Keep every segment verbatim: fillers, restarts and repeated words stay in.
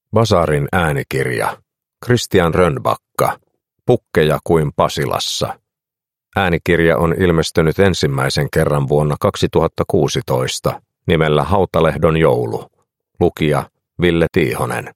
Basarin äänikirja. Christian Rönnbacka. Pukkeja kuin Pasilassa. Äänikirja on ilmestynyt ensimmäisen kerran vuonna kaksituhattakuusitoista nimellä Hautalehdon joulu. Lukija Ville Tiihonen.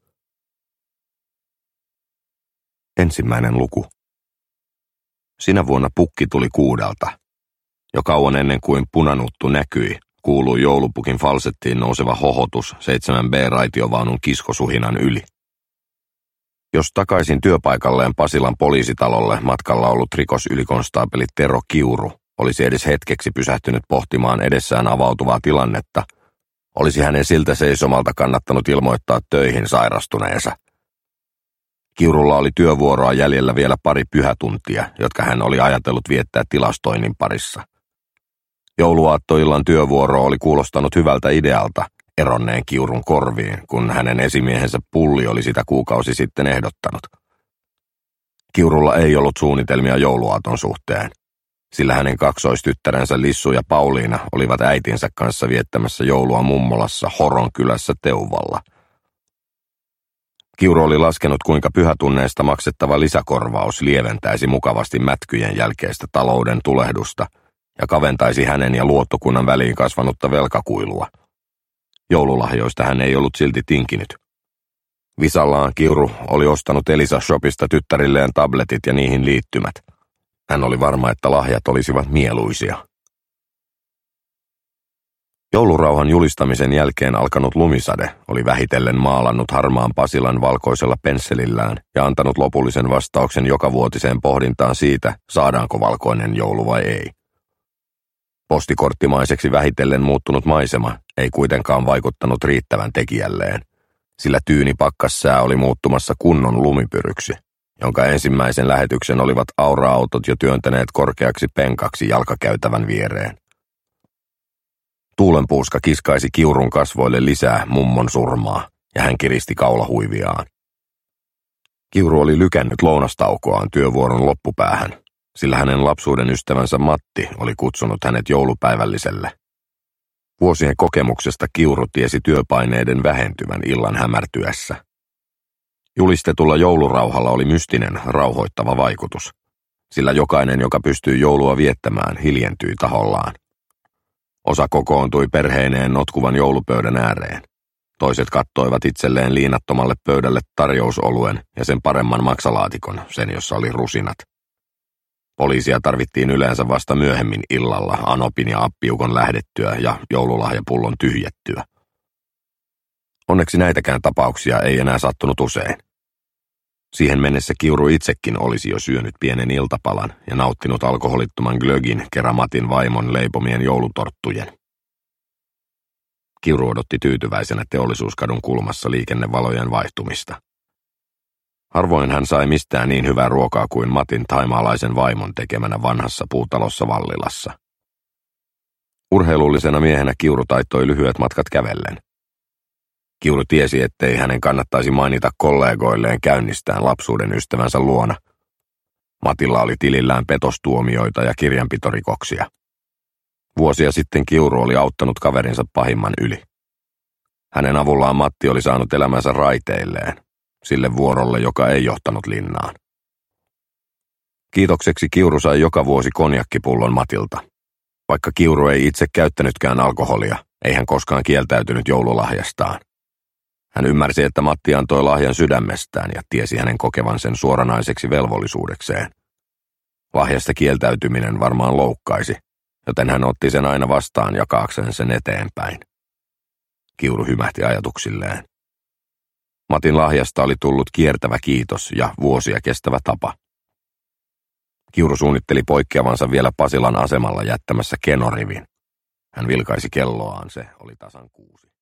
Ensimmäinen luku. Sinä vuonna pukki tuli kuudelta. Jo kauan ennen kuin punanuttu näkyi, kuului joulupukin falsettiin nouseva hohotus seitsemän B-raitiovaunun kiskosuhinan yli. Jos takaisin työpaikalleen Pasilan poliisitalolle matkalla ollut rikosylikonstaapeli Tero Kiuru olisi edes hetkeksi pysähtynyt pohtimaan edessään avautuvaa tilannetta, olisi hänen siltä seisomalta kannattanut ilmoittaa töihin sairastuneensa. Kiurulla oli työvuoroa jäljellä vielä pari pyhätuntia, jotka hän oli ajatellut viettää tilastoinnin parissa. Jouluaattoillan työvuoro oli kuulostanut hyvältä idealta eronneen Kiurun korviin, kun hänen esimiehensä Pulli oli sitä kuukausi sitten ehdottanut. Kiurulla ei ollut suunnitelmia jouluaaton suhteen, sillä hänen kaksoistyttärensä Lissu ja Pauliina olivat äitinsä kanssa viettämässä joulua mummolassa Horonkylässä Teuvalla. Kiuru oli laskenut, kuinka pyhätunneista maksettava lisäkorvaus lieventäisi mukavasti mätkyjen jälkeistä talouden tulehdusta ja kaventaisi hänen ja luottokunnan väliin kasvanutta velkakuilua. Joululahjoista hän ei ollut silti tinkinyt. Visallaan Kiuru oli ostanut Elisa Shopista tyttärilleen tabletit ja niihin liittymät. Hän oli varma, että lahjat olisivat mieluisia. Joulurauhan julistamisen jälkeen alkanut lumisade oli vähitellen maalannut harmaan Pasilan valkoisella pensselillään ja antanut lopullisen vastauksen jokavuotiseen pohdintaan siitä, saadaanko valkoinen joulu vai ei. Postikorttimaiseksi vähitellen muuttunut maisema ei kuitenkaan vaikuttanut riittävän tekijälleen, sillä tyyni pakkassää oli muuttumassa kunnon lumipyryksi, jonka ensimmäisen lähetyksen olivat aura-autot jo työntäneet korkeaksi penkaksi jalkakäytävän viereen. Tuulenpuuska kiskaisi Kiurun kasvoille lisää mummon surmaa, ja hän kiristi kaulahuiviaan. Kiuru oli lykännyt lounastaukoaan työvuoron loppupäähän, sillä hänen lapsuuden ystävänsä Matti oli kutsunut hänet joulupäivälliselle. Vuosien kokemuksesta Kiuru tiesi työpaineiden vähentyvän illan hämärtyessä. Julistetulla joulurauhalla oli mystinen, rauhoittava vaikutus, sillä jokainen, joka pystyi joulua viettämään, hiljentyi tahollaan. Osa kokoontui perheineen notkuvan joulupöydän ääreen. Toiset kattoivat itselleen liinattomalle pöydälle tarjousoluen ja sen paremman maksalaatikon, sen jossa oli rusinat. Poliisia tarvittiin yleensä vasta myöhemmin illalla anopin ja appiukon lähdettyä ja joululahjapullon tyhjettyä. Onneksi näitäkään tapauksia ei enää sattunut usein. Siihen mennessä Kiuru itsekin olisi jo syönyt pienen iltapalan ja nauttinut alkoholittoman glögin kerran Matin vaimon leipomien joulutorttujen. Kiuru odotti tyytyväisenä Teollisuuskadun kulmassa liikennevalojen vaihtumista. Harvoin hän sai mistään niin hyvää ruokaa kuin Matin thaimaalaisen vaimon tekemänä vanhassa puutalossa Vallilassa. Urheilullisena miehenä Kiuru taittoi lyhyet matkat kävellen. Kiuru tiesi, ettei hänen kannattaisi mainita kollegoilleen käynnistään lapsuuden ystävänsä luona. Matilla oli tilillään petostuomioita ja kirjanpitorikoksia. Vuosia sitten Kiuru oli auttanut kaverinsa pahimman yli. Hänen avullaan Matti oli saanut elämänsä raiteilleen, sille vuorolle, joka ei johtanut linnaan. Kiitokseksi Kiuru sai joka vuosi konjakkipullon Matilta. Vaikka Kiuru ei itse käyttänytkään alkoholia, ei hän koskaan kieltäytynyt joululahjastaan. Hän ymmärsi, että Matti antoi lahjan sydämestään ja tiesi hänen kokevan sen suoranaiseksi velvollisuudekseen. Lahjasta kieltäytyminen varmaan loukkaisi, joten hän otti sen aina vastaan jakaakseen sen eteenpäin. Kiuru hymähti ajatuksilleen. Matin lahjasta oli tullut kiertävä kiitos ja vuosia kestävä tapa. Kiuru suunnitteli poikkeavansa vielä Pasilan asemalla jättämässä kenorivin. Hän vilkaisi kelloaan, se oli tasan kuusi.